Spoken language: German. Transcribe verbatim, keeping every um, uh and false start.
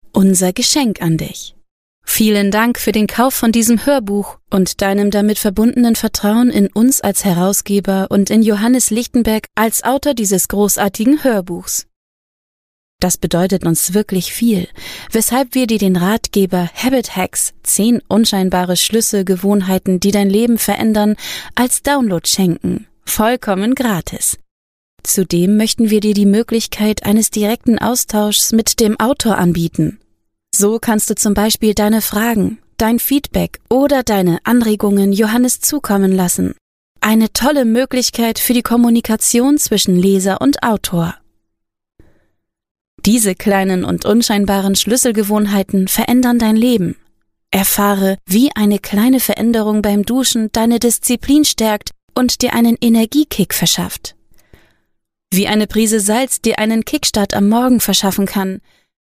unser Geschenk an dich. Vielen Dank für den Kauf von diesem Hörbuch und deinem damit verbundenen Vertrauen in uns als Herausgeber und in Johannes Lichtenberg als Autor dieses großartigen Hörbuchs. Das bedeutet uns wirklich viel, weshalb wir dir den Ratgeber Habit Hacks, zehn unscheinbare Schlüsselgewohnheiten, die dein Leben verändern, als Download schenken, vollkommen gratis. Zudem möchten wir dir die Möglichkeit eines direkten Austauschs mit dem Autor anbieten. So kannst du zum Beispiel deine Fragen, dein Feedback oder deine Anregungen Johannes zukommen lassen. Eine tolle Möglichkeit für die Kommunikation zwischen Leser und Autor. Diese kleinen und unscheinbaren Schlüsselgewohnheiten verändern dein Leben. Erfahre, wie eine kleine Veränderung beim Duschen deine Disziplin stärkt und dir einen Energiekick verschafft. Wie eine Prise Salz dir einen Kickstart am Morgen verschaffen kann,